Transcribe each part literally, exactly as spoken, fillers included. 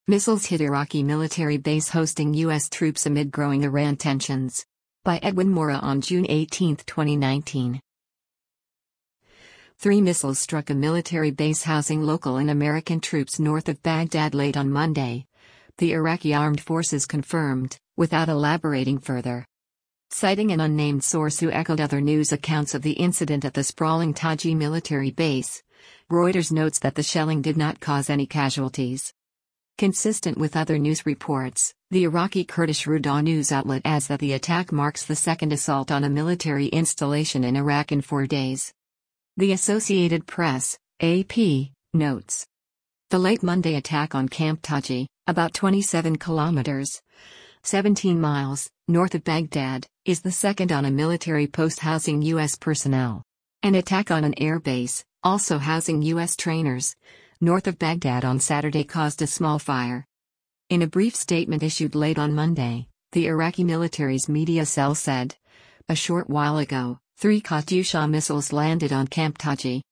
Missiles hit Iraqi military base hosting U S troops amid growing Iran tensions. By Edwin Mora on June eighteenth, twenty nineteen. Three missiles struck a military base housing local and American troops north of Baghdad late on Monday, the Iraqi armed forces confirmed, without elaborating further. Citing an unnamed source who echoed other news accounts of the incident at the sprawling Taji military base, Reuters notes that the shelling did not cause any casualties. Consistent with other news reports, the Iraqi Kurdish Rudaw news outlet adds that the attack marks the second assault on a military installation in Iraq in four days. The Associated Press, A P, notes. The late Monday attack on Camp Taji, about twenty-seven kilometers, seventeen miles, north of Baghdad, is the second on a military post housing U S personnel. An attack on an air base, also housing U S trainers, north of Baghdad on Saturday caused a small fire. In a brief statement issued late on Monday, the Iraqi military's media cell said, "A short while ago, three Katyusha missiles landed on Camp Taji."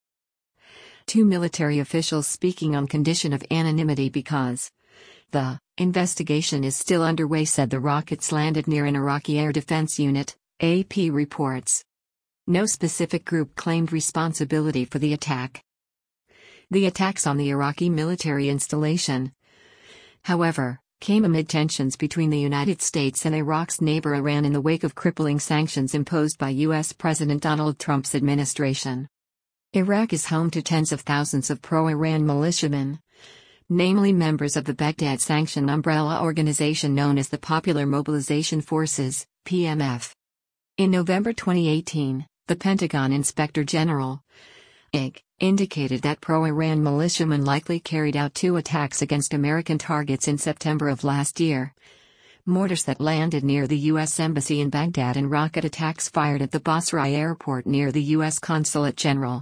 Two military officials speaking on condition of anonymity because the investigation is still underway said the rockets landed near an Iraqi air defense unit, A P reports. No specific group claimed responsibility for the attack. The attacks on the Iraqi military installation, however, came amid tensions between the United States and Iraq's neighbor Iran in the wake of crippling sanctions imposed by U S President Donald Trump's administration. Iraq is home to tens of thousands of pro-Iran militiamen, namely members of the Baghdad-sanctioned umbrella organization known as the Popular Mobilization Forces, P M F. In November twenty eighteen, the Pentagon Inspector General, I G, indicated that pro-Iran militiamen likely carried out two attacks against American targets in September of last year. Mortars that landed near the U S Embassy in Baghdad and rocket attacks fired at the Basra airport near the U S Consulate General.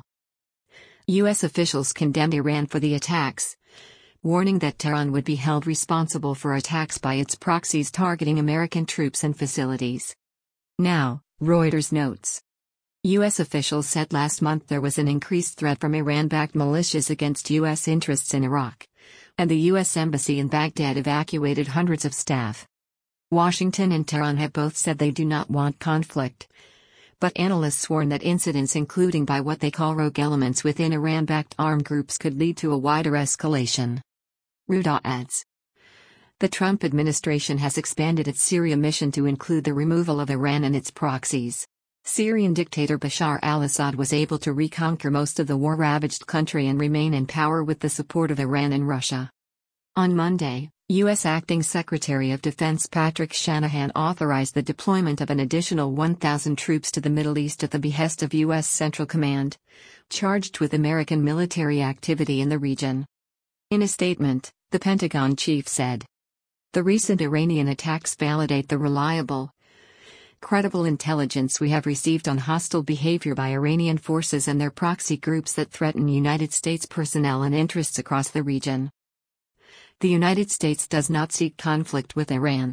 U S officials condemned Iran for the attacks, warning that Tehran would be held responsible for attacks by its proxies targeting American troops and facilities. Now, Reuters notes. U S officials said last month there was an increased threat from Iran-backed militias against U S interests in Iraq, and the U S Embassy in Baghdad evacuated hundreds of staff. Washington and Tehran have both said they do not want conflict, but analysts warn that incidents including by what they call rogue elements within Iran-backed armed groups could lead to a wider escalation. Rudaw adds. The Trump administration has expanded its Syria mission to include the removal of Iran and its proxies. Syrian dictator Bashar al-Assad was able to reconquer most of the war-ravaged country and remain in power with the support of Iran and Russia. On Monday, U S Acting Secretary of Defense Patrick Shanahan authorized the deployment of an additional one thousand troops to the Middle East at the behest of U S Central Command, charged with American military activity in the region. In a statement, the Pentagon chief said, "The recent Iranian attacks validate the reliable, credible intelligence we have received on hostile behavior by Iranian forces and their proxy groups that threaten United States personnel and interests across the region. The United States does not seek conflict with Iran.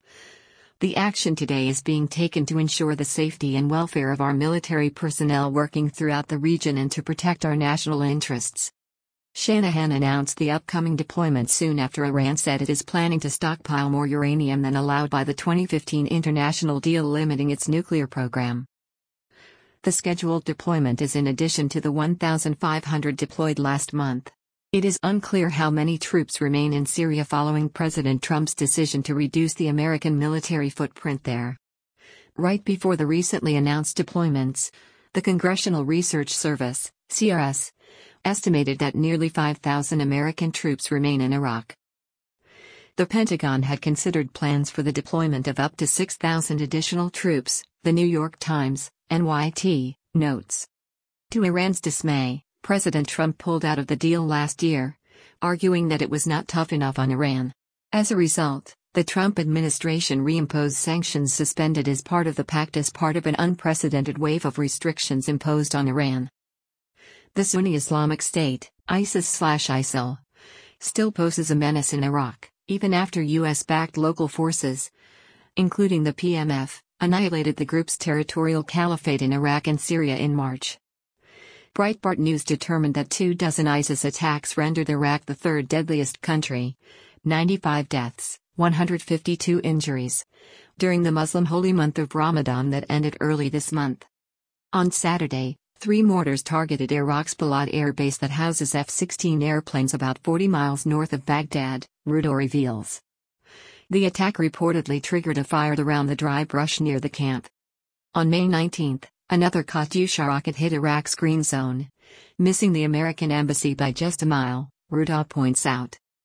The action today is being taken to ensure the safety and welfare of our military personnel working throughout the region and to protect our national interests." Shanahan announced the upcoming deployment soon after Iran said it is planning to stockpile more uranium than allowed by the twenty fifteen international deal limiting its nuclear program. The scheduled deployment is in addition to the one thousand five hundred deployed last month. It is unclear how many troops remain in Syria following President Trump's decision to reduce the American military footprint there. Right before the recently announced deployments, the Congressional Research Service, C R S, estimated that nearly five thousand American troops remain in Iraq. The Pentagon had considered plans for the deployment of up to six thousand additional troops, The New York Times, N Y T, notes. To Iran's dismay, President Trump pulled out of the deal last year, arguing that it was not tough enough on Iran. As a result, the Trump administration reimposed sanctions suspended as part of the pact as part of an unprecedented wave of restrictions imposed on Iran. The Sunni Islamic State, ISIS/ISIL, still poses a menace in Iraq, even after U S-backed local forces, including the P M F, annihilated the group's territorial caliphate in Iraq and Syria in March. Breitbart News determined that two dozen ISIS attacks rendered Iraq the third deadliest country, ninety-five deaths, one hundred fifty-two injuries. During the Muslim holy month of Ramadan that ended early this month. On Saturday, three mortars targeted Iraq's Balad air base that houses F sixteen airplanes about forty miles north of Baghdad, Rudo reveals. The attack reportedly triggered a fire around the dry brush near the camp. On May nineteenth, another Katyusha rocket hit Iraq's green zone, missing the American embassy by just a mile, Rudo points out.